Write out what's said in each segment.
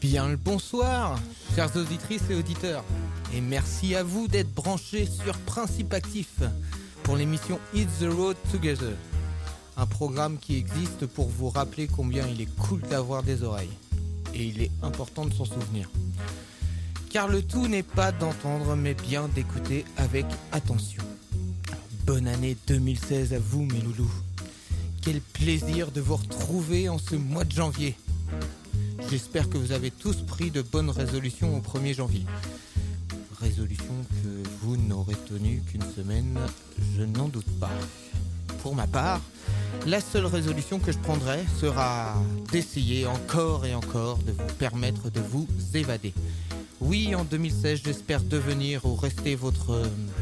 Bien le bonsoir, chères auditrices et auditeurs. Et merci à vous d'être branchés sur Principe Actif pour l'émission Hit the Road Together. Un programme qui existe pour vous rappeler combien il est cool d'avoir des oreilles. Et il est important de s'en souvenir. Car le tout n'est pas d'entendre, mais bien d'écouter avec attention. Bonne année 2016 à vous, mes loulous. Quel plaisir de vous retrouver en ce mois de janvier. J'espère que vous avez tous pris de bonnes résolutions au 1er janvier. Résolutions que vous n'aurez tenues qu'une semaine, je n'en doute pas. Pour ma part, la seule résolution que je prendrai sera d'essayer encore et encore de vous permettre de vous évader. Oui, en 2016, j'espère devenir ou rester votre...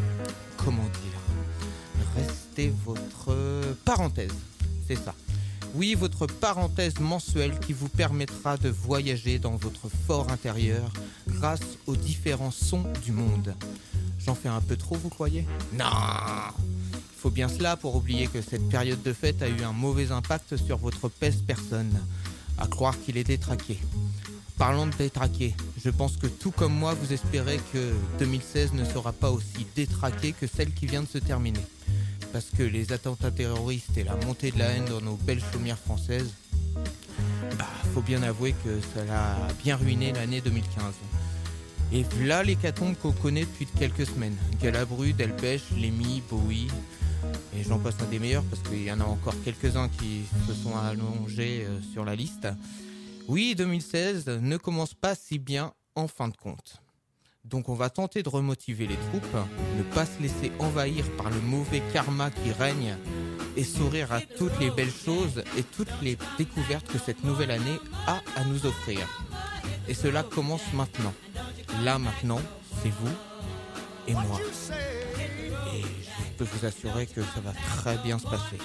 rester votre parenthèse, c'est ça. Oui, votre parenthèse mensuelle qui vous permettra de voyager dans votre fort intérieur grâce aux différents sons du monde. J'en fais un peu trop, vous croyez ? Non ! Il faut bien cela pour oublier que cette période de fête a eu un mauvais impact sur votre pèse-personne. À croire qu'il est détraqué. Parlons de détraqué, je pense que tout comme moi, vous espérez que 2016 ne sera pas aussi détraqué que celle qui vient de se terminer. Parce que les attentats terroristes et la montée de la haine dans nos belles chaumières françaises, faut bien avouer que ça a bien ruiné l'année 2015. Et voilà l'hécatombe qu'on connaît depuis quelques semaines. Galabru, Delpech, Lémy, Bowie, et j'en passe un des meilleurs parce qu'il y en a encore quelques-uns qui se sont allongés sur la liste. Oui, 2016 ne commence pas si bien en fin de compte. Donc on va tenter de remotiver les troupes, ne pas se laisser envahir par le mauvais karma qui règne et sourire à toutes les belles choses et toutes les découvertes que cette nouvelle année a à nous offrir. Et cela commence maintenant. Là maintenant, c'est vous et moi. Et je peux vous assurer que ça va très bien se passer.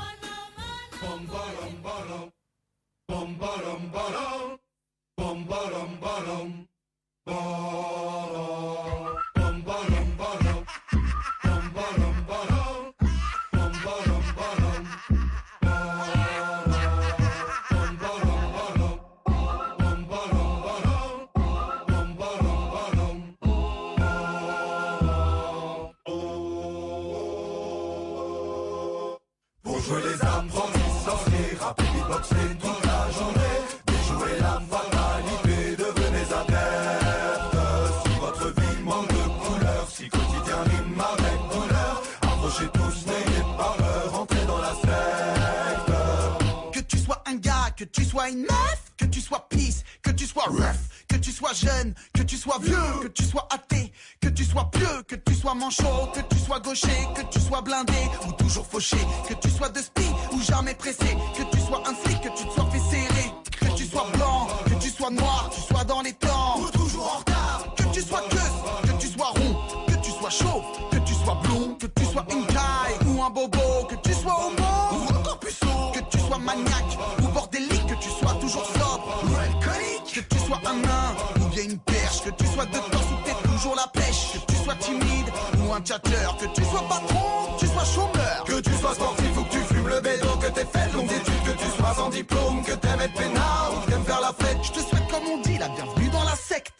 Jouer les apprentis sorciers, rapper, beatboxer toute la journée, déjouer la fatalité, devenez adeptes. Si votre vie manque de couleur, si quotidien rime avec douleur, approchez tous, n'ayez pas peur, entrez dans la secte. Que tu sois un gars, que tu sois une meuf, que tu sois peace, que tu sois rough, que tu sois jeune, que tu sois vieux, que tu sois athée, que tu sois pieux, que tu sois manchot, que tu sois gaucher, que tu sois blindé ou toujours fauché, que tu sois de spi ou jamais pressé, que tu sois un flic, que tu te sois fait serrer, que tu sois blanc, que tu sois noir, tu sois dans les temps ou toujours en retard, que tu sois queue, que tu sois rond, que tu sois chauve, que tu sois blond, que tu sois une caille ou un bobo, que tu sois homo ou encore puceau, que tu sois maniaque ou bordélique, que tu sois toujours sobre ou alcoolique, que tu sois un nain ou bien une perche, que tu sois de torse ou t'es toujours la pêche, que tu sois timide ou un tchatteur, que tu sois patron, que tu sois chômeur, que tu sois sportif ou que tu fumes le bédo, que t'aies fait de longues études, que tu sois sans diplôme, que t'aimes être peinard ou que t'aimes faire la fête. Je te souhaite, comme on dit, la bienvenue dans la secte.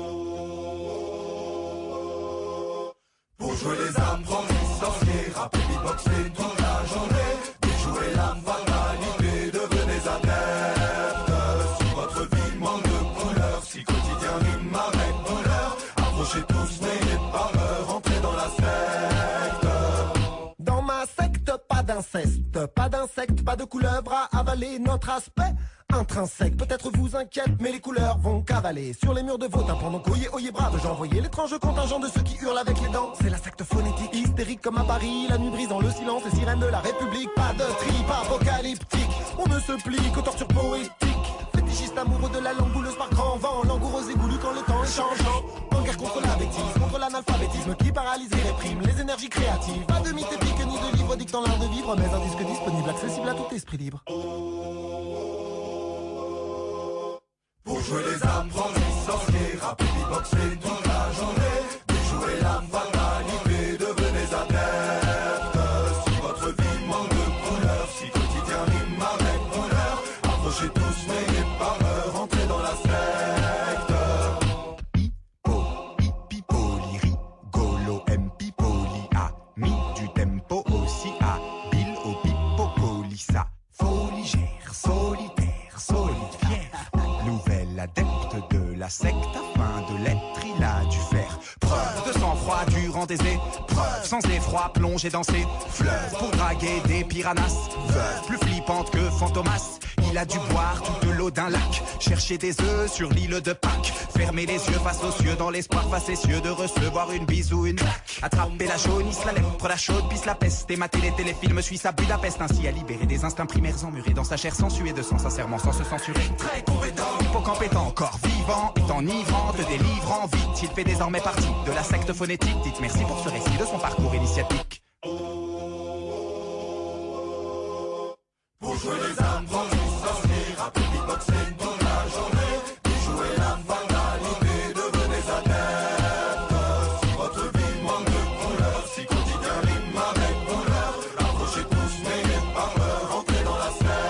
Pour jouer les apprentis sorciers, rapper, beatboxer toute la journée, déjouer la fatalité, devenez adeptes. Si votre vie manque de couleur, si quotidien rime avec douleur, approchez tous, n'ayez pas peur, entrez dans la secte. Dans ma secte, pas d'inceste, pas d'insectes, pas de couleuvre à avaler, notre aspect intrinsèque, peut-être vous inquiète, mais les couleurs vont cavaler sur les murs de vos tympans. Donc oyez, oyez brave, j'envoyais l'étrange contingent de ceux qui hurlent avec les dents. C'est la secte phonétique, hystérique comme à Paris, la nuit brise dans le silence, les sirènes de la République. Pas de trip apocalyptique, on ne se plie qu'aux tortures poétiques. Fétichiste amoureux de la langouleuse par grand vent, langoureux et goulu quand le temps est changeant. En guerre contre la bêtise, contre l'analphabétisme qui paralyse et réprime les énergies créatives. Pas de mythe épique ni de livre dictant l'art de vivre, mais un disque disponible, accessible à tout esprit libre. Pour jouer les apprentis sorciers, rapper, beatboxer toute la journée, déjouer la fatalité, devenez adeptes. Si votre vie manque de couleur, si quotidien rime avec douleur, approchez tous, n'ayez pas peur, entrez dans la scène. la secte afin de l'être, il a dû faire preuve de sang-froid durant des épreuves, sans effroi, plonger dans ses fleuves pour draguer des piranhas, veuves plus flippantes que Fantomas. Il a dû boire toute l'eau d'un lac, chercher des œufs sur l'île de Pâques, fermer les yeux face aux cieux dans l'espoir facétieux de recevoir une bise ou une claque. Attraper la jaunisse, la lèpre, la chaude, pisse la peste, et mater les téléfilms suisses à Budapest, ainsi à libérer des instincts primaires emmurés dans sa chair sans suer de sang, sincèrement sans se censurer. Très compétent, hippocampe est encore vivant, est enivrant, te délivrant vite. Il fait désormais partie de la secte phonétique. Dites merci pour ce récit de son parcours initiatique. Pour jouer les âmes transistors, rapper, beatboxing toute la journée. Déjouer la banalité, devenez adeptes. Si votre vie manque de couleur, si quotidien rime avec bonheur, approchez tous, n'ayez pas peur, entrez dans la secte.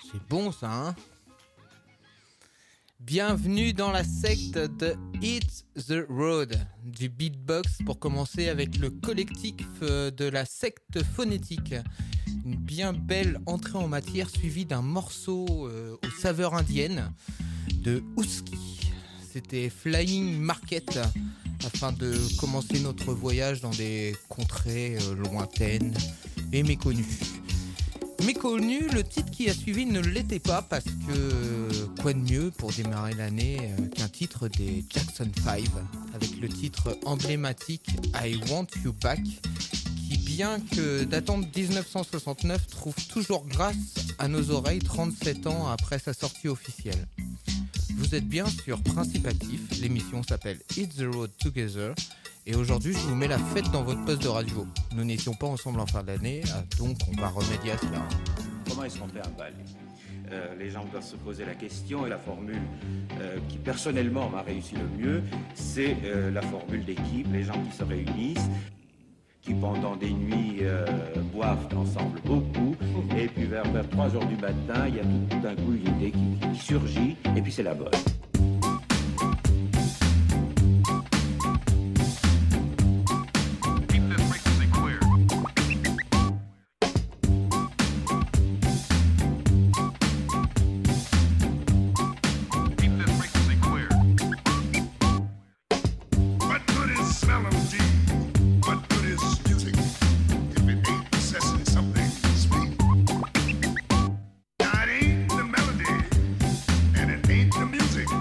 C'est bon ça, hein? Bienvenue dans la secte de Hit the Road, du beatbox pour commencer avec le collectif de la secte phonétique. Une bien belle entrée en matière suivie d'un morceau aux saveurs indiennes de Husky. C'était Flying Market afin de commencer notre voyage dans des contrées lointaines et méconnues. Méconnu, le titre qui a suivi ne l'était pas parce que quoi de mieux pour démarrer l'année qu'un titre des Jackson 5 avec le titre emblématique I Want You Back qui, bien que datant de 1969, trouve toujours grâce à nos oreilles 37 ans après sa sortie officielle. Vous êtes bien sur Principe Actif, l'émission s'appelle Hit the Road Together. Et aujourd'hui, je vous mets la fête dans votre poste de radio. Nous n'étions pas ensemble en fin d'année, donc on va remédier à cela. Comment est-ce qu'on fait un bal ? Les gens doivent se poser la question et la formule qui personnellement m'a réussi le mieux, c'est la formule d'équipe, les gens qui se réunissent, qui pendant des nuits boivent ensemble beaucoup, et puis vers 3h du matin, il y a tout d'un coup une idée qui surgit, et puis c'est la bonne. Music.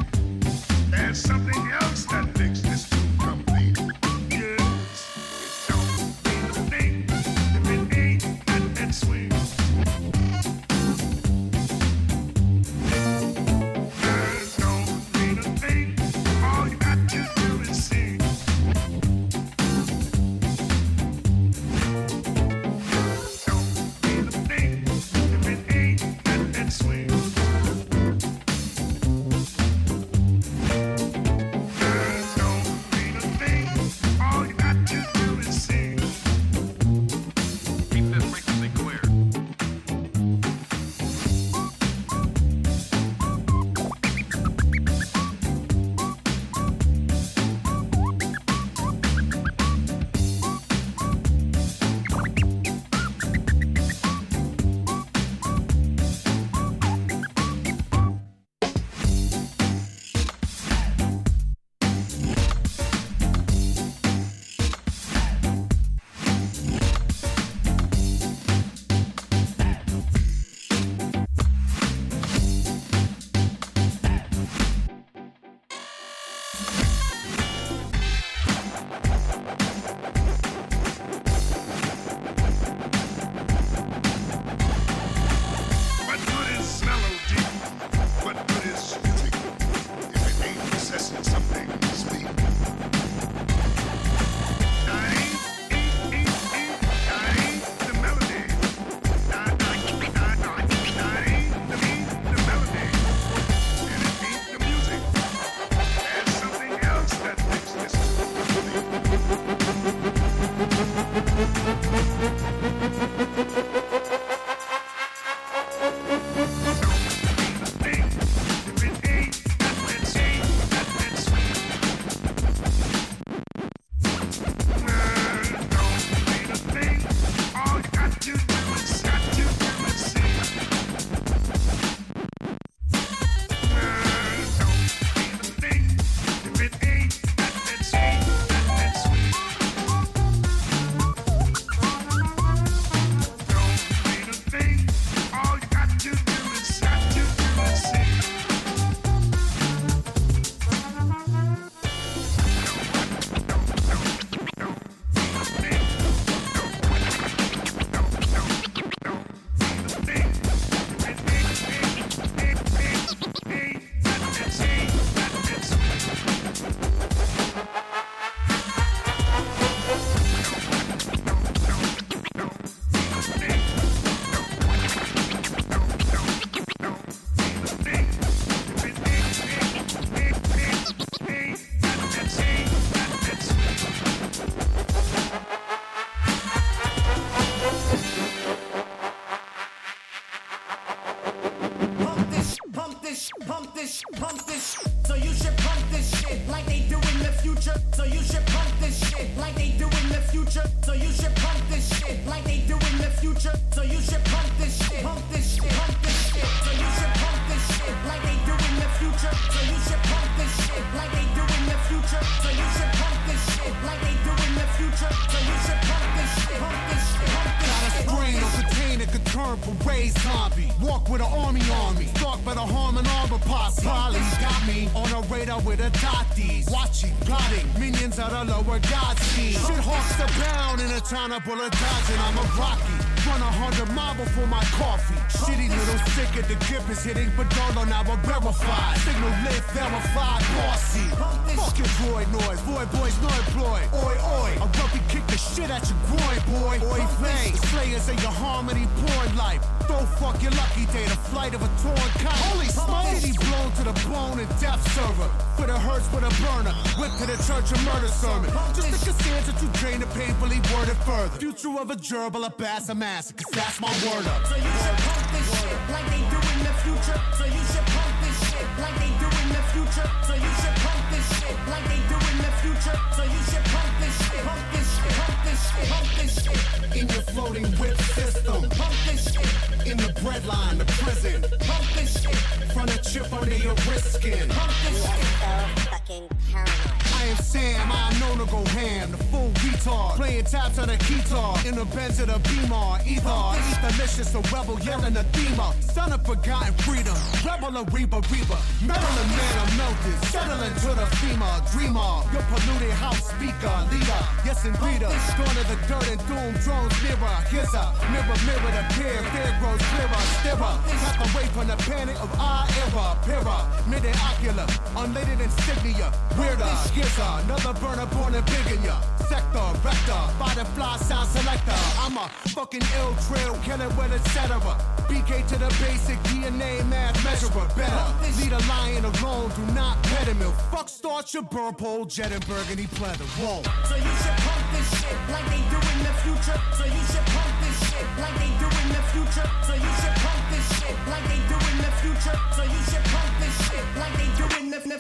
this, pump this. So you should pump this shit like they do in the future. So you should pump this shit like they do in the future. So you should pump this shit like they do in the future. So you should pump this shit, pump this shit, pump this shit. So you should pump this shit like they do in the future. So you should pump this shit like they do in the future. So you should pump this shit like they do in the future. So you should pump this shit, pump this shit, pump this shit. Got a sprain on container could turn parade zombie. Walk with an army on me. Stalked by the harm and armor posse. Polly got me on a radar with a dotties. Watching, plotting, minions out of lower god scheme. Shit hawks abound in a town of bullet dodging. I'm a Rocky. Run 100 miles before my coffee. Shitty little sicker, the grip is hitting Badolo, now I'm verified. Signal lit, verified, bossy. Fuck your droid noise, boy boys no employ. Oi oi, I'll rugby kick the shit at your groin, boy. Oi vang, slayers of your harmony porn life. Don't fuck your lucky day, the flight of a torn kite. Holy smoke, city blown to the bone and death server. For the hurts with a burner, whip to the church of murder sermon. Just a cassandra to drain the painfully worded further. Future of a gerbil, a bass, a massacre, that's my word up. So you should pump this shit like they do in the future. So you should pump this shit like they do in the future. So you should pump this shit like they do in the future. So you should pump this shit, pump this shit, pump this shit, pump this shit. In your floating whip system, pump this shit. In the breadline, the prison, pump this shit. Front a chip under your wrist skin, pump this shit. So fucking paranoid. I am Sam, I'm known to go ham, the full retard. Playing taps on a guitar, in the Benz of the Beamer. Either eat delicious, a rebel yelling a thema. Son of forgotten freedom, rebel a reaper. Maryland man, I'm melted, settling to the FEMA. Dreamer, your polluted house speaker, leader. Yes, and reader, going to the dirt and doom, drones nearer. Here's a mirror, the peer, fear grows clearer. Stirrer, back away from the panic of our era. Pira, mid-ocular, unladed insignia. Weirder, here's another burner born and big in ya. Sector, vector, firefly sound selector. I'm a fucking ill trail killer with etc. BK to the basic DNA math measurer. Better lead a lion alone, do not pet him. Fuck start your burr pole, jet and burgundy pleather. Whoa. So you should pump this shit like they do in the future. So you should pump this shit like they do in the future. So you should pump this shit like they do in the future. So you should pump this shit like they do in the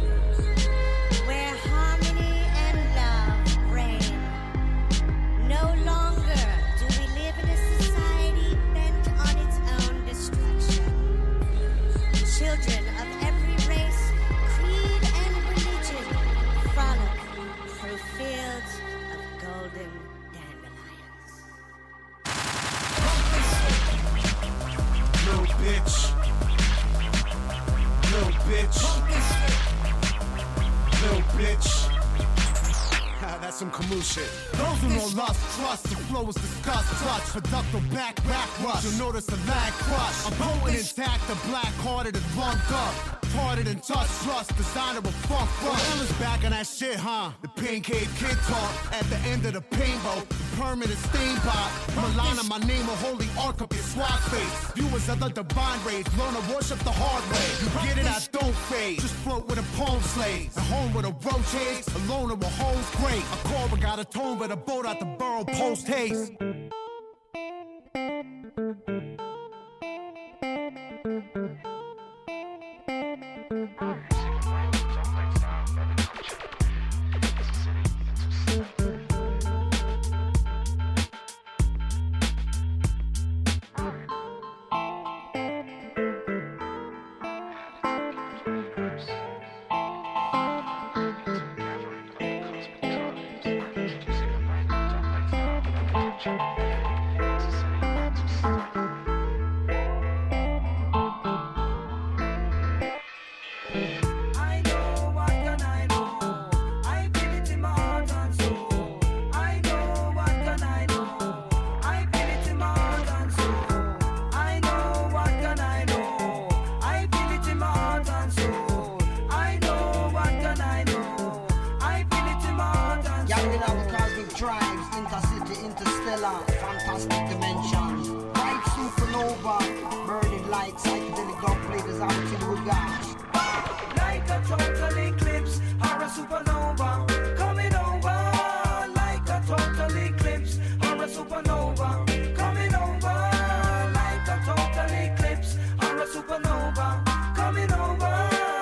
where harmony and love reign. No longer do we live in a society bent on its own destruction. Children of every race, creed, and religion frolic through fields of golden dandelions. Little bitch. Little bitch. Little bitch. That's some Camus shit. Those who know lust, trust, the flow is discussed, touch, conductor back rush. You'll notice the lag crush. I'm potent intact, the black-hearted and bumped up. Parted and touch, trust, designer of funk front. Ill is back on that shit, huh? The pain cave kid talk at the end of the painbow. The permanent stain pot. Milana, my name, a holy arc up your swat face. Viewers of the divine rage, learn to worship the hard way. You get it, I don't fade. Just float with a palm slave. At home with a roach haze, alone with a home's great. A cobra got a tone, but a boat out the burrow post haste. Coming over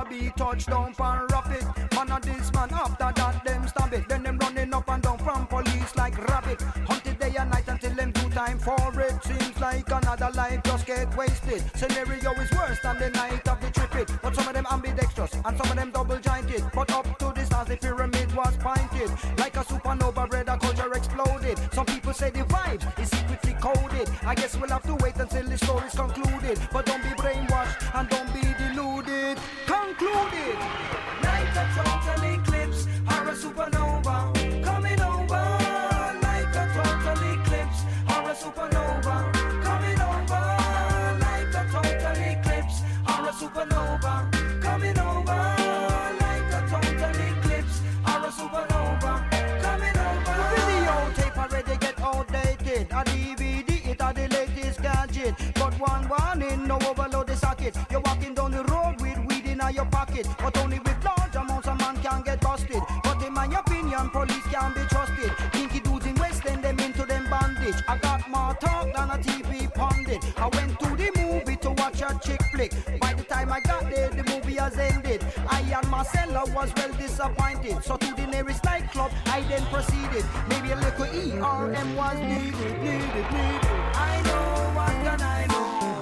be touchdown pan rapid. Man of this man after that them stab it. Then them running up and down from police like rabbit. Hunted day and night until them do time for it. Seems like another life just get wasted. Scenario is worse than the night of the trip it. But some of them ambidextrous and some of them double jointed. But up to the stars the pyramid was pointed. Like a supernova red, a culture exploded. Some people say the vibes is secretly coded. I guess we'll have to wait until the story's concluded. But don't be brainwashed and don't be deluded. Concluded. Like a total eclipse or a supernova coming over. Like a total eclipse or a supernova coming over. Like a total eclipse or a supernova coming over. Like a total eclipse or a supernova coming over. The videotape already get outdated. A DVD it are the latest gadget. But one warning, no overload the socket. You're walking down the road with weed in your pocket, but only with large amounts a man can get busted. But in my opinion, police can be trusted. Kinky dudes in West End, them into them bandage. I got more talk than a TV pundit. I went to the movie to watch a chick flick. By the time I got there, the movie has ended. I and Marcella was well disappointed. So to the nearest nightclub, I then proceeded. Maybe a little ERM was needed. I know what can I know.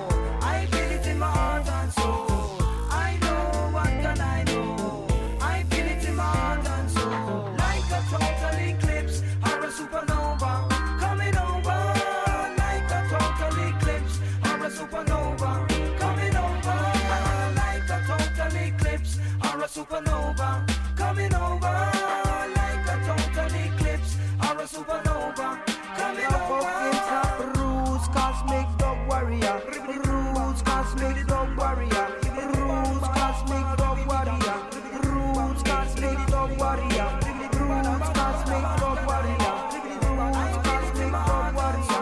I feel it in my heart and soul. I know what can I know. I feel it in my heart and soul. Like a total eclipse or a supernova coming over. Like a total eclipse or a supernova coming over. Like a total eclipse or a supernova coming over. Like a total eclipse or a supernova coming over. Roots cosmic dog warrior. Roots cosmic dog warrior. Roots cosmic dog warrior. Roots cosmic dog warrior. Roots cosmic dog warrior. Roots cosmic dog warrior.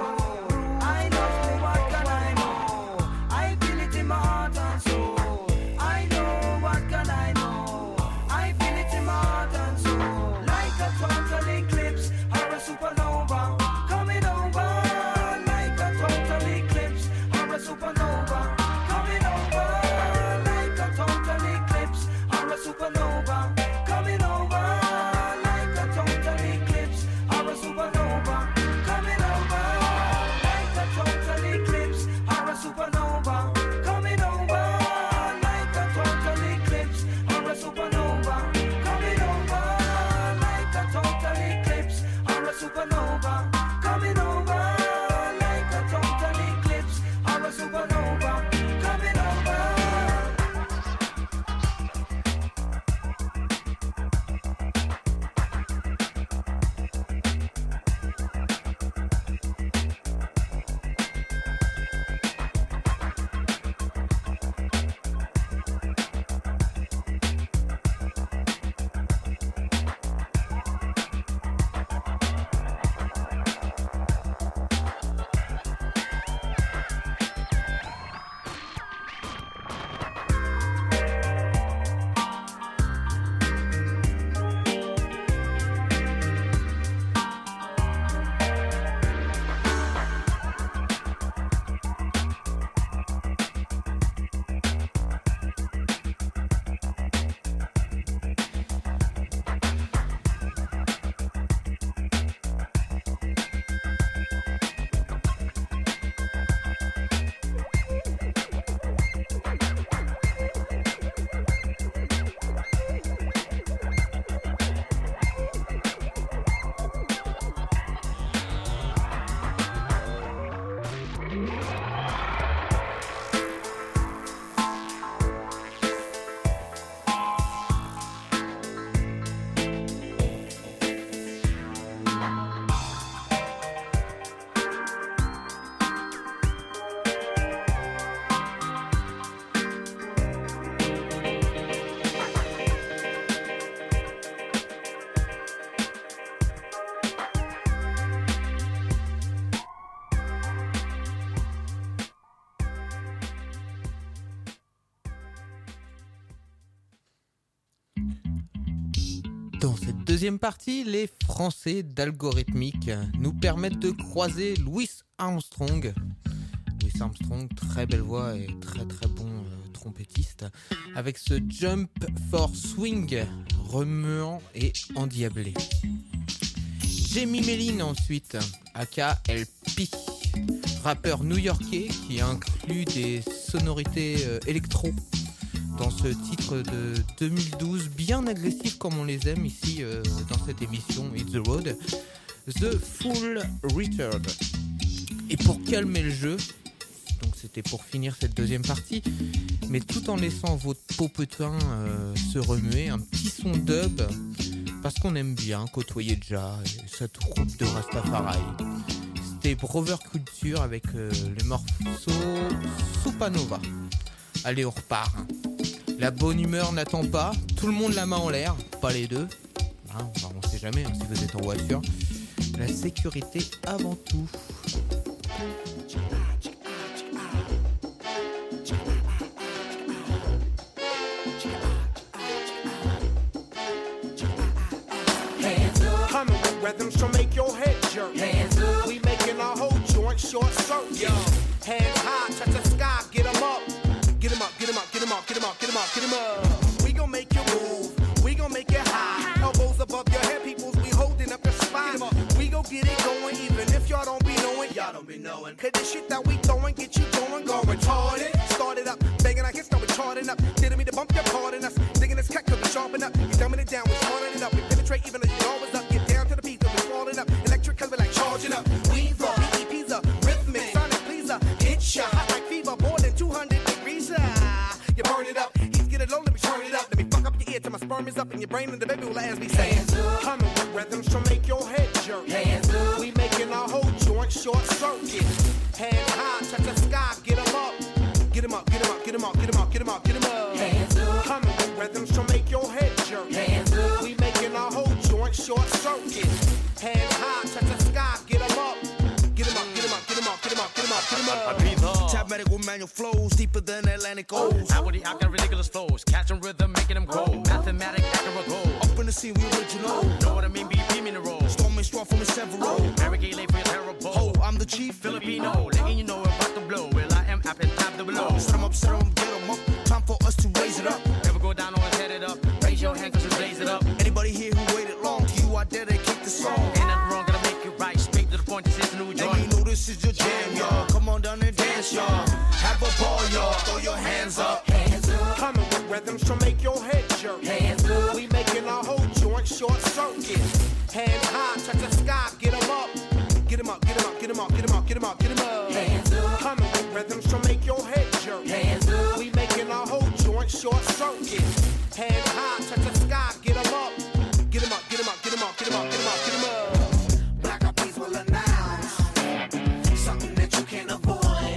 I know what can I know. I feel it in my heart and soul. I know what can I know. I feel it in my heart and soul. Like a total eclipse or a supernova coming over. Like a total eclipse or a supernova coming over. Like a total eclipse or a supernova coming over. Like a total eclipse or a supernova coming over. Like a total eclipse or a supernova coming over. Like a total eclipse or a supernova coming over. Like a total eclipse or a supernova coming over. Like a total eclipse or a supernova coming over. Dans cette deuxième partie, les Français d'Algorithmique nous permettent de croiser Louis Armstrong. Louis Armstrong, très belle voix et très très bon trompettiste, avec ce Jump for Swing remuant et endiablé. Jamie Mellin ensuite, aka LP, rappeur new-yorkais qui inclut des sonorités électro dans ce titre de 2012, bien agressif comme on les aime ici dans cette émission Hit the Road, The Full Retard. Et pour calmer le jeu, donc c'était pour finir cette deuxième partie, mais tout en laissant votre popotin se remuer, un petit son dub, parce qu'on aime bien côtoyer Jah et sa troupe de Rastafari. C'était Brother Culture avec le morceau Supernova. Allez, on repart. La bonne humeur n'attend pas, tout le monde la main en l'air, pas les deux. Hein, on sait jamais si vous êtes en voiture. La sécurité avant tout. Coming with rhythms to make your head jerk. Hands up. We making our whole joint short circuit. Hands high, touch the sky, get 'em up. Get 'em up, get 'em up, get 'em up, get 'em up, get 'em up, get 'em up. We gon' make you move, we gon' make it high. Elbows above your head, peoples, we holding up your spine. We gon' get it going, even if y'all don't be knowing. Y'all don't be knowing. Cause the shit that we throwing, get you going retarded. Started up, banging our hits, now we charting up. Didn't mean to bump your part in us. Digging this cut, cause we sharpen up. You dumbing it down, we smarting it up. We penetrate even though you always up. Get down to the beat, cause we falling up. Electric, cause we like charging up. Weaver, EP's a rhythmic, sonic pleaser. Hit shot, hot like fever, more than 200 degrees. You burn it up, he's get it low, let me turn it up. Let me fuck up your ear till my sperm is up in your brain and the baby will as we say. Coming with rhythms to make your head jerk. Hands up. We making our whole joint short circuit. Hands high, touch the sky, get 'em up. Get 'em up, get 'em up, get 'em up, get 'em up, get 'em up, get 'em up. Hands up. Coming with rhythms to make your head jerk. Hands up. We making our whole joint short circuit. Hands high, touch the sky, get 'em up. Get 'em up, get 'em up, get 'em up, get 'em up, get 'em up, get 'em up. Tap medical manual flows deeper than Atlantic Ocean. How would he got ridiculous flows? Catching rhythm, making them grow. Mathematic, accurate goal. Up in the scene, we original. Know what I mean? BP mineral. Storming strong from the several. Mary Gay late for your terrible. Oh, I'm the chief Filipino. Letting you know about to blow. Well, I am up and top the below. Set 'em up, get 'em up. Time for us to raise it up. Never go down or head it up. Raise your hand cause you raise it up. Anybody here who waited long, to you I dedicate the song. Ain't nothing wrong, gonna make you right. Straight to the point, this is a new joint. And you know this is your jam, y'all. Come on down and dance, y'all. Have a ball, y'all. Throw your hands up. Hands up. Coming with rhythms to make your head jerk. Hands up. We making our whole joint short circuit. Hands high, touch the sky, get 'em up. Get 'em up, get 'em up, get 'em up, get 'em up, get 'em up, get 'em up. Hands up. Coming with rhythms to make your head jerk. Hands up. We making our whole joint short circuit. Hands high, touch the sky, get 'em up. Get 'em up, get 'em up, get 'em up, get 'em up, get 'em up, get 'em up. Black Eyed Peas will announce something that you can't avoid.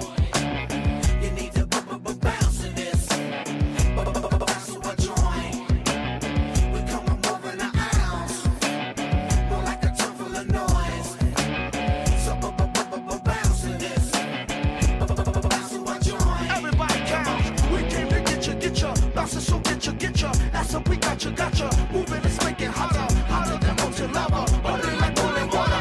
You need to bounce in this. Bounce to a joint. We come and move in an ounce. More like a ton full of noise. So bounce in this. Bounce to a joint. Everybody counts. We came to get ya. Bouncing, so get ya. That's up, we got ya. Moving and making hotter, hotter than molten lava. Burning like boiling water.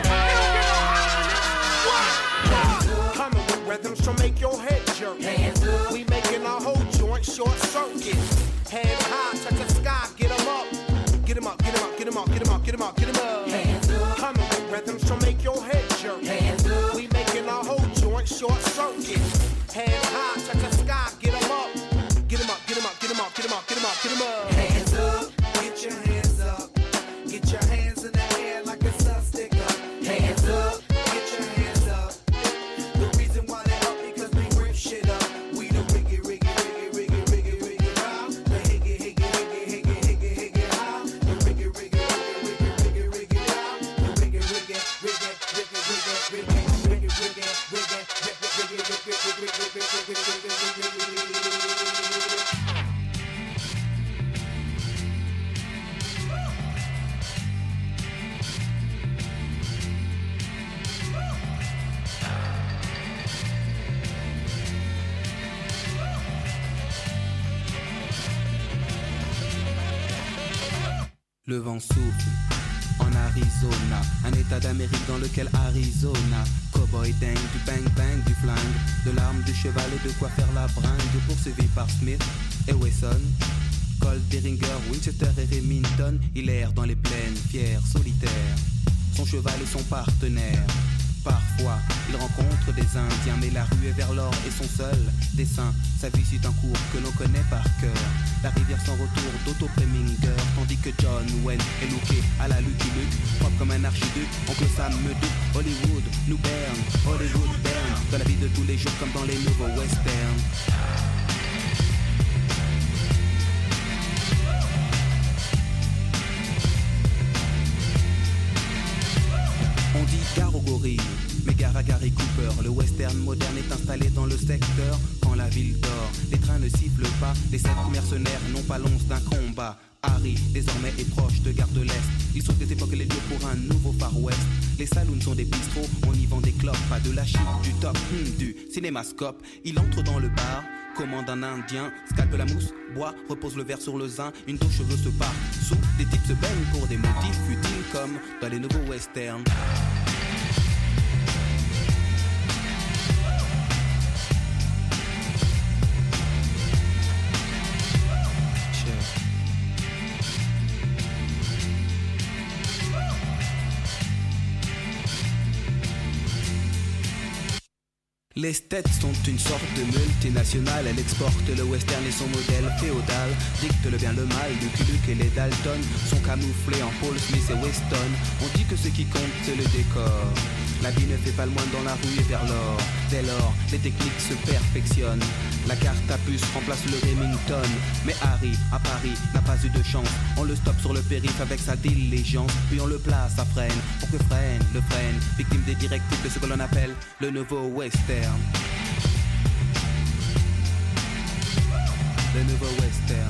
Coming with rhythms to make your head jerk. Hands up. We making our whole joint short circuit. Hands high, touch the sky, get 'em up. Get 'em up, get 'em up, get 'em up, get 'em up, get 'em up, get 'em up. Hands up. Coming with rhythms to make your head jerk. Hands up. We making our whole joint short circuit. Hands high, touch the sky, get 'em up. Get 'em up, get 'em up, get 'em up, get 'em up, get 'em up, get 'em up. Hands up. Get your hands up. Get your hands in the air like a sun sticker. Hands up. Get your hands up. The reason why they up because we rip shit up. We the riggy how. The higgy how. The riggy how. The Le vent souffle en Arizona, un état d'Amérique dans lequel Arizona. Cowboy dingue, du bang bang, du flingue, de l'arme, du cheval et de quoi faire la bringue. Poursuivi par Smith et Wesson, Colt, Derringer, Winchester et Remington. Il erre dans les plaines, fier, solitaire, son cheval et son partenaire. Parfois, il rencontre des Indiens, mais la rue est vers l'or et son seul dessin. Sa vie suit un cours que l'on connaît par cœur. La rivière sans retour d'Otto Preminger, tandis que John Wayne est looké à la Lucky Luke, propre comme un archiduc. Oncle Sam me doute, Hollywood nous berne, Hollywood berne, dans la vie de tous les jours comme dans les nouveaux westerns. On dit gare aux gorilles, mais gare à Gary Cooper. Le western moderne est installé dans le secteur. Quand la ville dort, les trains ne sifflent pas. Les 7 mercenaires n'ont pas l'once d'un combat. Harry, désormais, est proche de Gare de l'Est. Il sauve des époques les lieux pour un nouveau Far West. Les saloons sont des bistrots, on y vend des clopes. Pas de la shit, du top, du cinémascope. Il entre dans le bar, commande un indien, scalpe la mousse, boit, repose le verre sur le zin. Une dos cheveux se part sous, des types se baignent pour des motifs futiles comme dans les nouveaux westerns. Les States sont une sorte de multinationale. Elle exporte le western et son modèle féodal. Dicte le bien, le mal, Lucky Luke et les Dalton sont camouflés en Paul Smith et Weston. On dit que ce qui compte c'est le décor. La vie ne fait pas le moine dans la rue et vers l'or. Dès lors, les techniques se perfectionnent. La carte à puce remplace le Remington. Mais Harry, à Paris, n'a pas eu de chance. On le stoppe sur le périph' avec sa diligence. Puis on le place à freine, pour que freine, le freine. Victime des directives de ce que l'on appelle le nouveau western. Le nouveau western.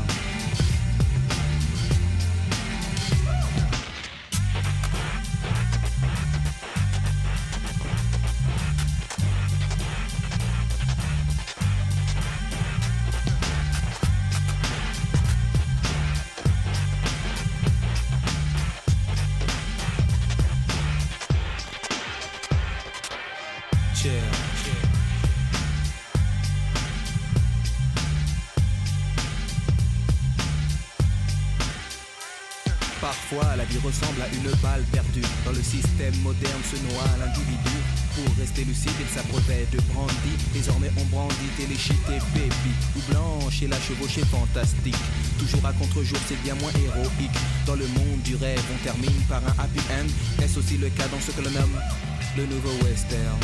Parfois, la vie ressemble à une balle perdue. Dans le système moderne se noie l'individu. Pour rester lucide, il s'abreuvait de brandy. Désormais, on brandit Téléchit et Baby. Ou Blanche et la chevauchée fantastique. Toujours à contre-jour, c'est bien moins héroïque. Dans le monde du rêve, on termine par un happy end. Est-ce aussi le cas dans ce que l'on nomme le nouveau western?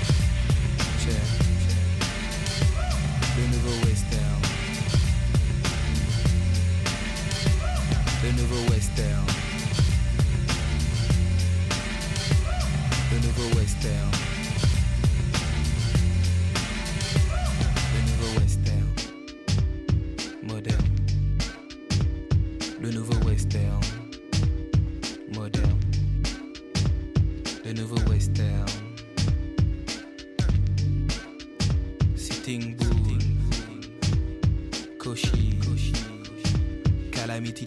Le nouveau western. Le nouveau western. Le nouveau western. Le nouveau western. Moderne. Le nouveau western. Moderne. Le nouveau western. Sitting Bull. Koshi. Calamity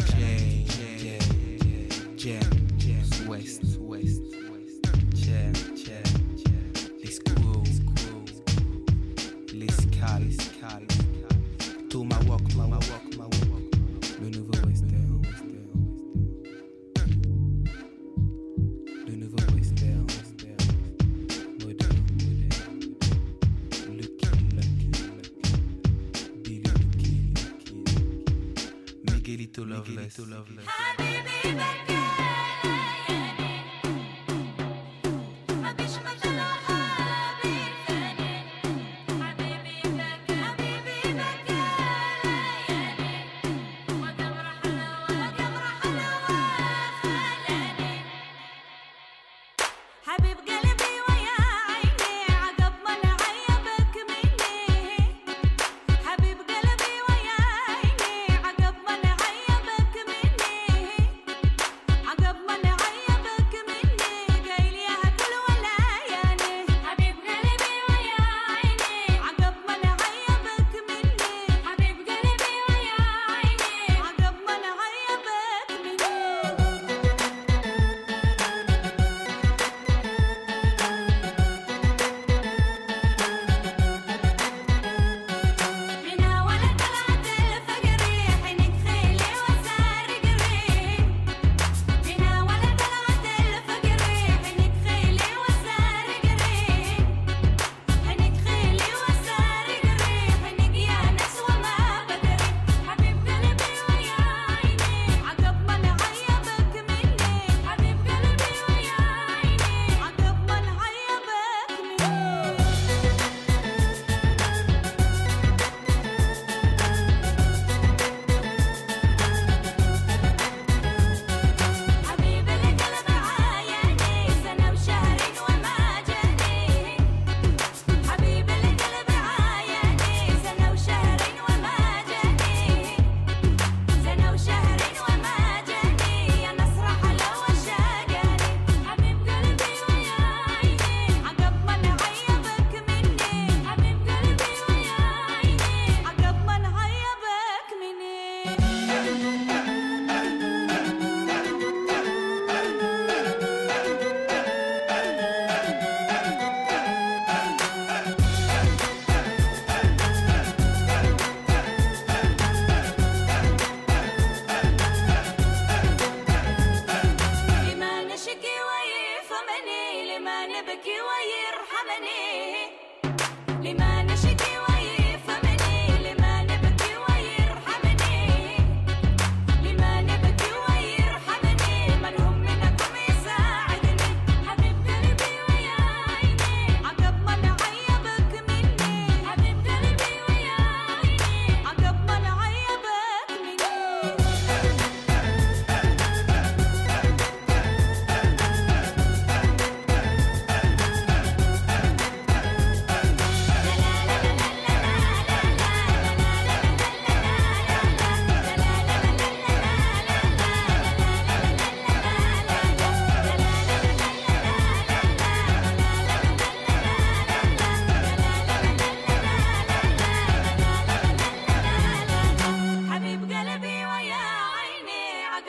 Jam, West, Jam, les squirrels, les scales, Tomahawk, le nouveau western, le nouveau western, moderne, Lucky, Billy Lucky, Miguelito Loveless.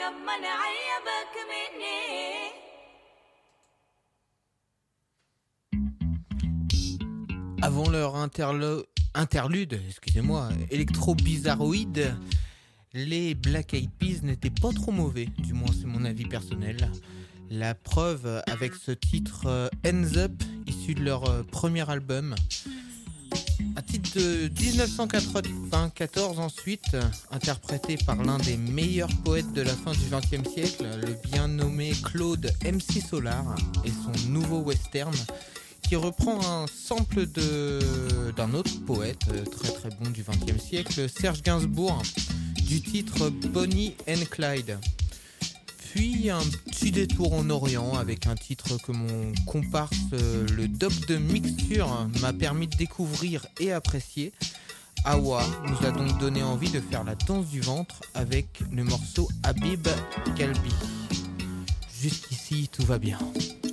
لما نعيبك مني. Avant leur interlude, excusez-moi, électro-bizarroïde, les Black Eyed Peas n'étaient pas trop mauvais, du moins c'est mon avis personnel. La preuve avec ce titre Hands Up, issu de leur premier album. Un titre de 1994 ensuite, interprété par l'un des meilleurs poètes de la fin du XXe siècle, le bien nommé Claude MC Solar, et son nouveau western, qui reprend un sample d'un autre poète très très bon du XXe siècle, Serge Gainsbourg, du titre Bonnie and Clyde. Puis un petit détour en Orient avec un titre que mon comparse, le doc de mixture, m'a permis de découvrir et apprécier. Awa nous a donc donné envie de faire la danse du ventre avec le morceau Habib Galbi. Jusqu'ici, tout va bien.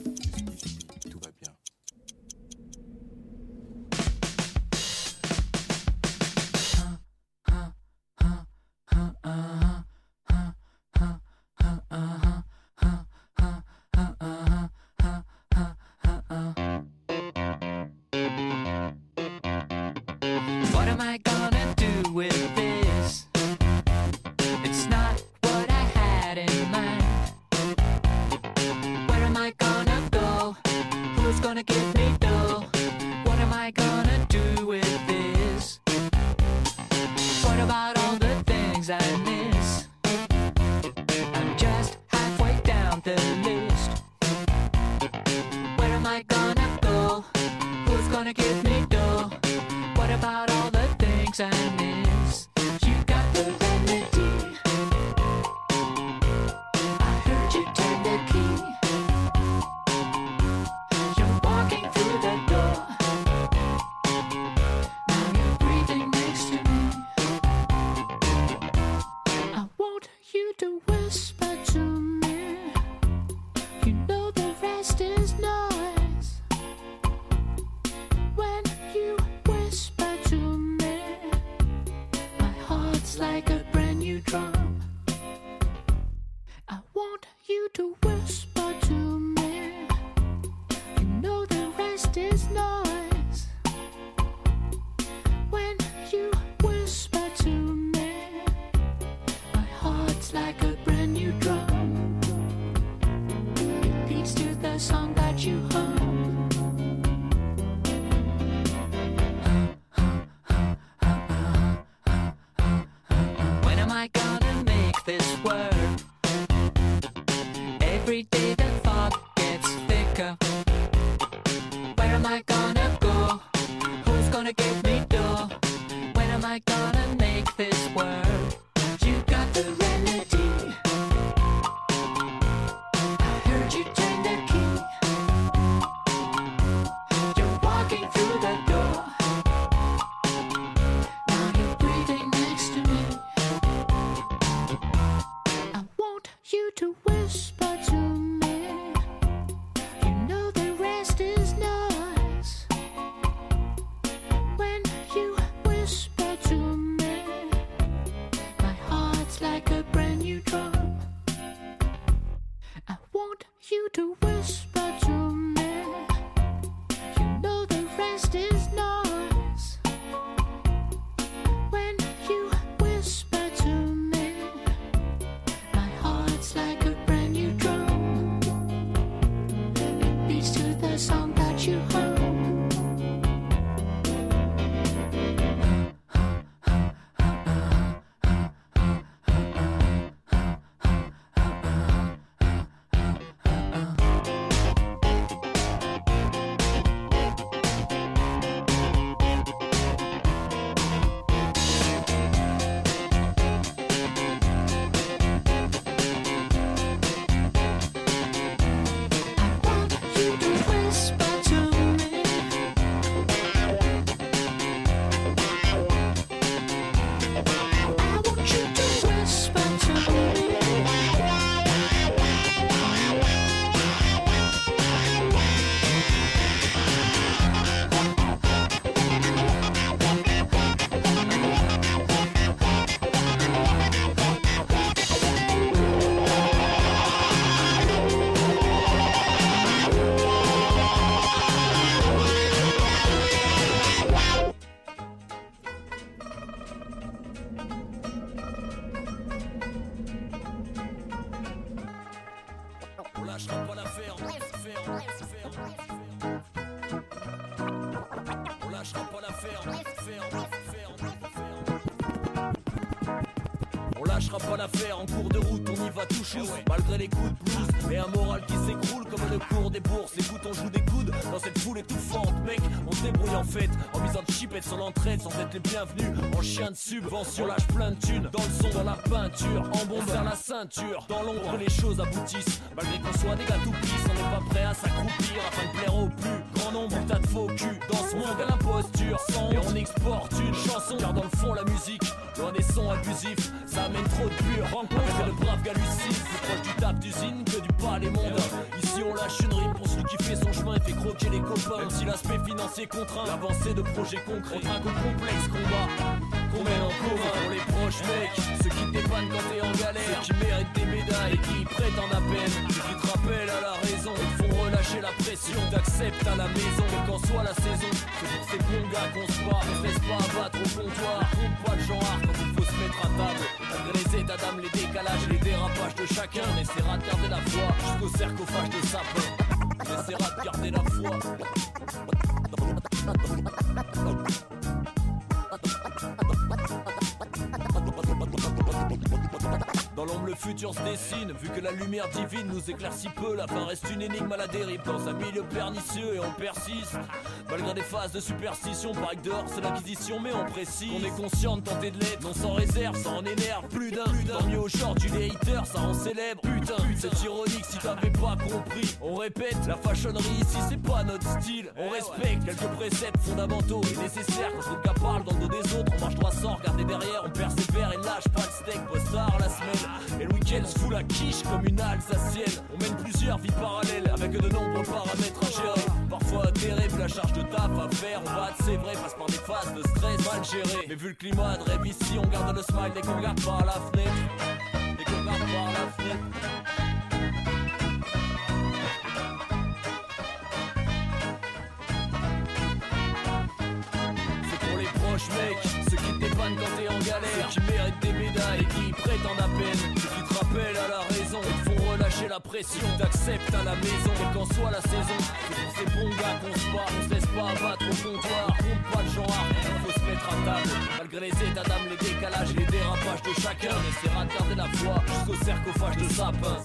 What am I gonna do with this? It's not what I had in mind. Where am I gonna go? Who's gonna give me dough? What am I gonna do with this? What about all the things I miss? I'm just halfway down the list. Where am I gonna go? Who's gonna give me dough? What about all the things I miss? You got the remedy. I heard you turn the key. You're walking through the door. Now you're breathing next to me. I want you to whisper to me. You know the rest is noise. When you whisper to me, my heart's like a brand new drum. I want you to whisper to me. You know the rest is noise. When you whisper to me, my heart's like a brand new drum. It beats to the song that you hum. When am I gonna make this work? Every day the fog gets thicker. Where am I gonna go? Who's gonna give me dough? When am I gonna make this work? You got the remedy. I heard you turn the key. You're walking through the door. Now you're breathing next to me. I want you to whisper to me. You know the rest is noise. When you whisper to me, my heart's like a brand new drum. I want you to whisper to me. You know the rest is noise. When you whisper to me, my heart's like a brand new drum. It beats to the song that you hum. lâchera pas l'affaire. En cours de route, on y va tout chousse, malgré les coups de blues et un moral qui s'écroule comme le cours des bourses. Écoute, on joue des coudes dans cette foule étouffante. Mec, on se débrouille en fait, en misant de chipette sur l'entraide sans être les bienvenus. En chien de subvention, lâche plein de thunes. Dans le son, dans la peinture, en bombe vers la ceinture. Dans l'ombre, les choses aboutissent. Malgré qu'on soit des gars tout pisses, on n'est pas prêt à s'accroupir afin de plaire au plus grand nombre. T'as de faux cul dans ce monde à l'imposture. Et on exporte une chanson, car dans le fond, la musique, loin des sons abusifs, ça amène trop de pur. Rencontre le brave gars lucide, plus proche du tap d'usine que du palais mondain. Ici, on lâche une rime pour celui qui fait son chemin et fait croquer les copains. Même si l'aspect financier contraint l'avancée de projets concrets. Contre un complexe combat qu'on mène en commun pour les proches mecs, ceux qui t'épannent quand t'es en galère, ceux qui méritent des médailles et qui prétendent à peine, ceux qui te rappellent à la raison et te font relâcher la pression, t'acceptes à la maison, quelle qu'en soit la saison. C'est pour ces bons gars qu'on se bat, on se laisse pas abattre au comptoir, compte pas le genre quand il faut se mettre à table. Malgré les états d'âme, les décalages, les dérapages de chacun, on essaiera de garder la foi jusqu'au sarcophage de sapin. On essaiera de garder la foi. Dans l'ombre le futur se dessine, vu que la lumière divine nous éclaire si peu, la fin reste une énigme à la dérive dans un milieu pernicieux et on persiste. Malgré des phases de superstition, pareil que dehors c'est l'acquisition mais on précise. On est conscient de tenter de l'être, non sans réserve, ça en énerve plus d'un. Tant mieux au short du haters, ça en célèbre. Putain, c'est ironique si t'avais pas compris. On répète, la fashionnerie ici c'est pas notre style. On respecte quelques préceptes fondamentaux et nécessaires. Quand le gars parle dans le dos des autres, on marche droit sans regarder derrière, on persévère et lâche pas de steak post-tard la semaine. Et le week-end se fout la quiche comme une alsacienne. On mène plusieurs vies parallèles avec de nombreux paramètres à gérer. Parfois terrible la charge de taf à faire. On va, c'est vrai, passe par des phases de stress mal gérées. Mais vu le climat de rêve ici, on garde le smile dès qu'on regarde par la fenêtre. Dès qu'on regarde par la fenêtre. Mec, ceux qui t'épannent quand t'es en galère, ceux qui méritent des médailles et qui prétendent à peine, ceux qui te rappellent à la raison et te font relâcher la pression, t'acceptes à la maison, quelle qu'en soit la saison. C'est pour ces bons gars qu'on se bat, on se laisse pas abattre au comptoir, compte pas le genre, il faut se mettre à table. Malgré les états d'âme, les décalages, les dérapages de chacun, on essaiera de garder la foi jusqu'au sarcophage de sapin.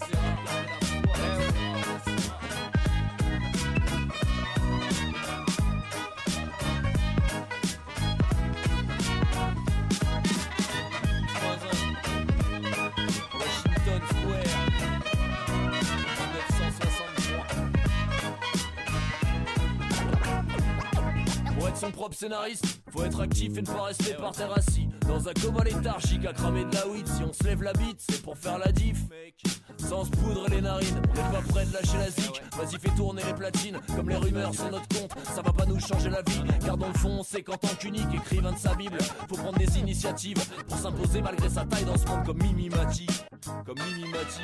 Son propre scénariste, faut être actif et ne pas rester par terre assis dans un coma léthargique à cramer de la weed. Si on se lève la bite, c'est pour faire la diff, mec. Sans se poudre les narines, on n'est pas prêt de lâcher la zik. Vas-y fais tourner les platines, comme les rumeurs sur notre compte. Ça va pas nous changer la vie, car dans le fond on sait qu'en tant qu'unique écrivain de sa bible, faut prendre des initiatives pour s'imposer malgré sa taille dans ce monde comme Mimi Mati. Comme Mimi Mati.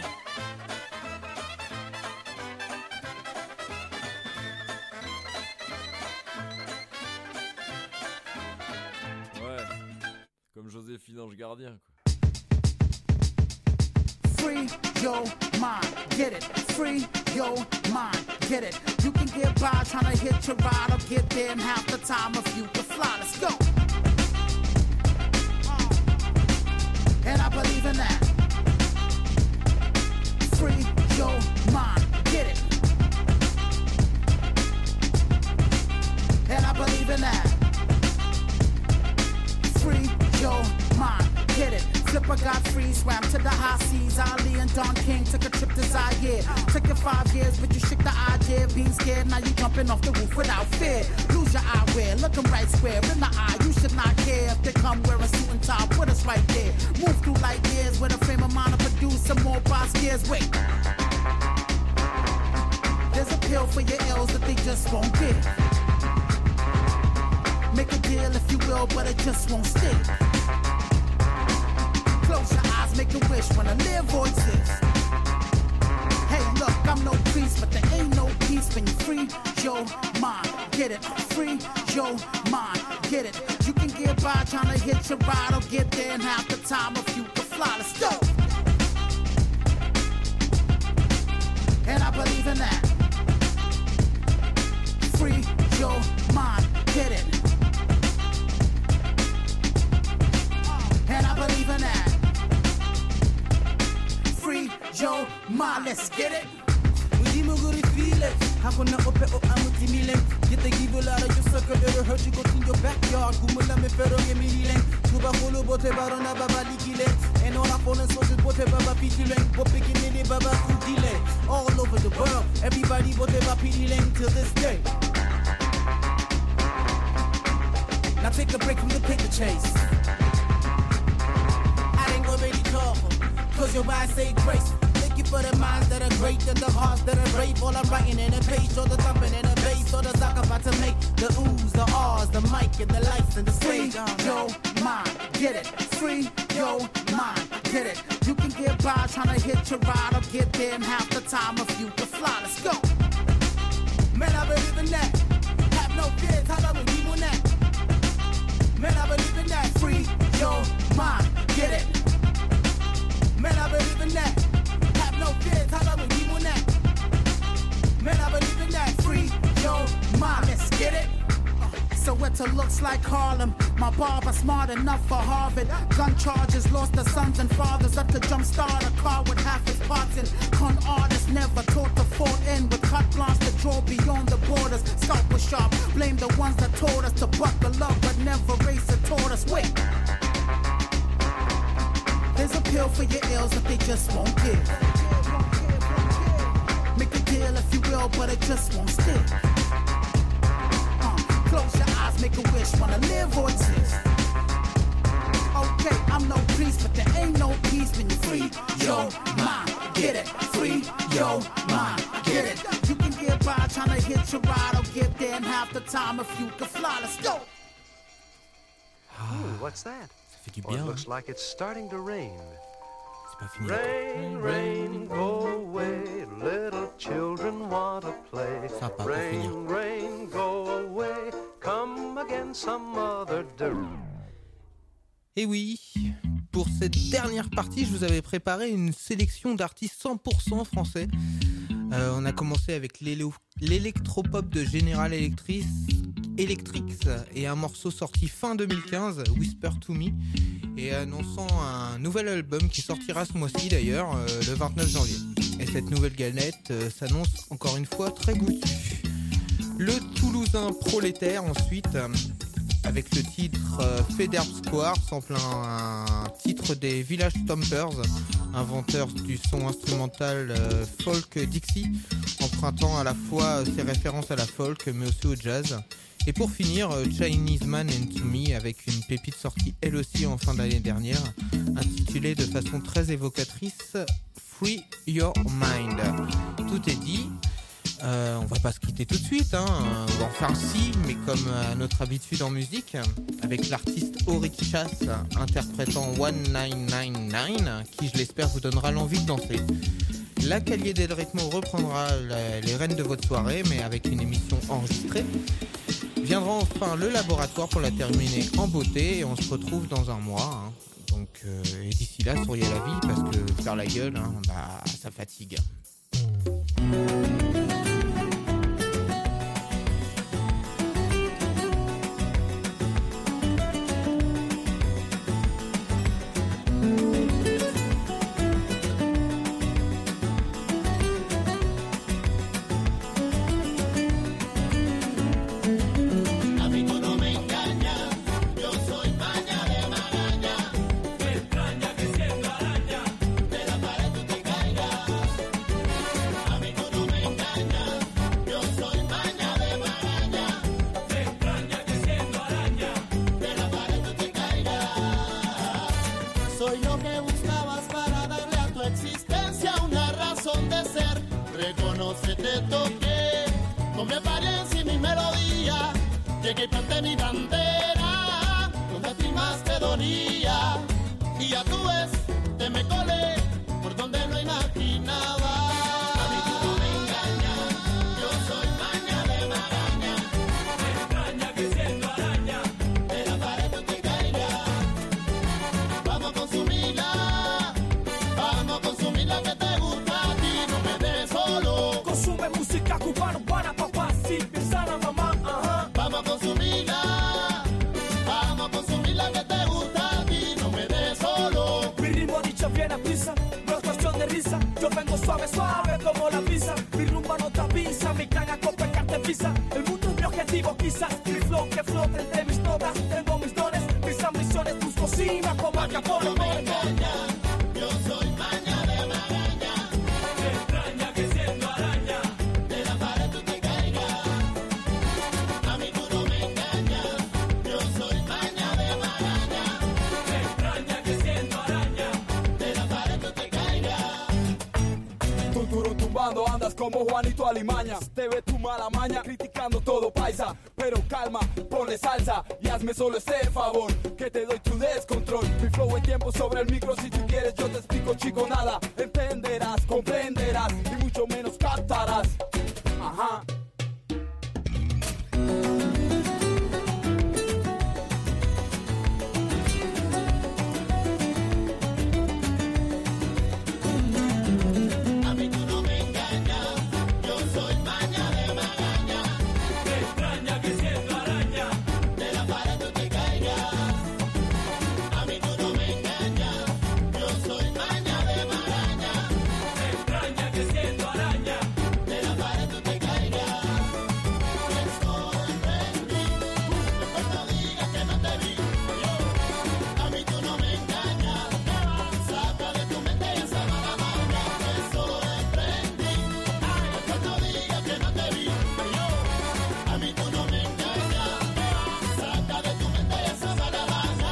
Comme Joséphine Ange Gardien, quoi. Free your mind, get it. Free your mind, get it. You can get by trying to hit your ride or get there in half the time if you can fly. Let's go. And I believe in that. Free your mind, get it. And I believe in that. Free your mind, get it. Flipper got free, swam to the high seas. Ali and Don King took a trip to Zaire. Took you 5 years, but you shook the idea. Being scared, now you jumping off the roof without fear. Lose your eyewear, look 'em right square in the eye. You should not care if they come wearing suit and tie. Put us right there. Move through light years with a frame of mind to produce some more boss gears. Wait. There's a pill for your ills that they just won't give. Make a deal if you will, but it just won't stick. Close your eyes, make a wish when I live or exist. Hey, look, I'm no priest, but there ain't no peace when you free your mind. Get it, free your mind. Get it. You can get by trying to hit your ride or get there in half the time if you can fly. Let's go. And I believe in that. Free your mind. Get it. And I believe in that. yo, ma, let's get it. Udimuguri feel it. Hakuna ope o amuti milen. Get the evil out of your circle, it'll hurt you, go to your backyard. Kumula me fero ye mi hilen. Tuba hulu bote barona baba likile. And all our phone sources bote baba pitilen. Bopikin in the baba udile. All over the world, everybody bote baba pitilen till this day. Now take a break from the paper chase. I ain't gonna really talk, cause your eyes say grace. Thank you for the minds that are great and the hearts that are brave. All I'm writing in a page, or the thumping in a bass, or the sock about to make the oohs, the ahs, the mic and the lights and the stage. Free your mind, get it. Free your mind, get it. You can get by trying to hit your ride or get there in half the time if you can fly. Let's go. Man, I believe in that. Have no fears, how about we on that? Man, I believe in that. Free your mind, get it. Man, I believe in that. Have no fears, how about we on that? Man, I believe in that. Free your mind, let's get it. Soweto looks like Harlem. My barber smart enough for Harvard. Gun charges lost the sons and fathers up to jumpstart a car with half its parts in. Con artists never taught to fall in with cut blanche to draw beyond the borders. Scout was sharp. Blame the ones that told us to buckle up, but never race it taught us. Wait. There's a pill for your ills that they just won't give. Make a deal if you will, but it just won't stick. Close your eyes, make a wish, wanna live or exist. Okay, I'm no priest, but there ain't no peace when you free your mind. Get it, free your mind. Get it. You can get by trying to hit your ride or get there in half the time if you can fly. Let's go. Ooh, what's that? Ça fait du Oh, bien. it looks like it's starting to rain. C'est pas fini. Rain, rain, go away. Little children want to play. Sympa pour finir. Rain, rain, go away. Come again some other day. Et oui, pour cette dernière partie, je vous avais préparé une sélection d'artistes 100% français. On a commencé avec l'électropop de General Electric et un morceau sorti fin 2015, Whisper to Me, et annonçant un nouvel album qui sortira ce mois-ci d'ailleurs, le 29 janvier. Et cette nouvelle galette s'annonce encore une fois très goûtue. Le Toulousain Prolétaire ensuite, avec le titre Federb Square, samplant un titre des Village Stompers, inventeurs du son instrumental folk Dixie, empruntant à la fois ses références à la folk mais aussi au jazz. Et pour finir, Chinese Man and To Me, avec une pépite sortie elle aussi en fin d'année dernière, intitulée de façon très évocatrice Free Your Mind. Tout est dit. On va pas se quitter tout de suite, hein. Enfin si, mais comme à notre habitude en musique, avec l'artiste Auric Chasse interprétant 1999, qui je l'espère vous donnera l'envie de danser. La Cahier del Ritmo reprendra les rênes de votre soirée, mais avec une émission enregistrée. Viendra enfin le laboratoire pour la terminer en beauté, et on se retrouve dans un mois, hein. Donc, et d'ici là, souriez la vie, parce que faire la gueule, hein, bah, ça fatigue. Soy lo que buscabas para darle a tu existencia una razón de ser. Reconoce, te toqué con mi apariencia y mi melodía. Llegué y planté mi bandera donde a ti más te dolía. Y ya tú ves, te me colé por donde no imaginaba. A mí tú no me engañas, yo soy maña de maraña. Me extraña que siendo araña de la pared tú te caigas. Vamos a consumirla que te gusta a ti, no me dejes solo. Consume música cubana para papá, si piensa la mamá, ajá. Vamos a consumirla. Yo vengo suave, suave como la brisa. Mi rumba no te avisa, mi caña con pecarte pisa. El mundo es mi objetivo, quizás. Mi flow que flota entre mis notas. Tengo mis dones, mis ambiciones. Tus cocinas como Al Capone. Yo soy maña de maraña. Me extraña que siendo araña de la pared tú te caigas. A mí tú no me engañas. Yo soy maña de maraña. Me extraña que siendo araña de la pared tú te caigas. Tuturu tumbando andas como Juanito Alimaña. Te ve tu mala maña criticando todo paisa. Pero calma, ponle salsa y hazme solo ese favor, que te doy tu descontrol. Mi flow es tiempo sobre el micro, si tú quieres yo te explico, chico, nada. Entenderás, comprenderás y mucho menos captarás. Ajá. A mí tú no me engañas. Yo soy maña de maraña. Me extraña que siendo araña de la pared tú te caigas. A mí tú no me engañas. Yo soy maña de maraña. Me extraña que siendo araña de la pared tú te caigas. Estoy ready. Después no digas que no te vi. A mí tú no me engañas. Saca de tu mente esa mala maña. Estoy ready. Después no digas que no te vi. A mí tú no me engañas. Saca de tu mente esa mala maña.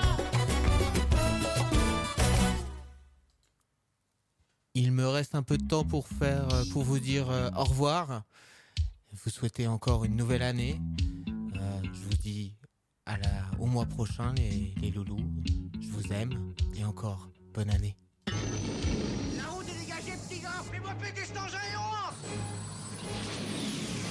Il me reste un peu de temps pour vous dire au revoir. Vous souhaitez encore une nouvelle année. Je vous dis au mois prochain, les loulous. Je vous aime et encore bonne année. La route est dégagée, petit gars. Fais-moi péter cet engin et on rentre.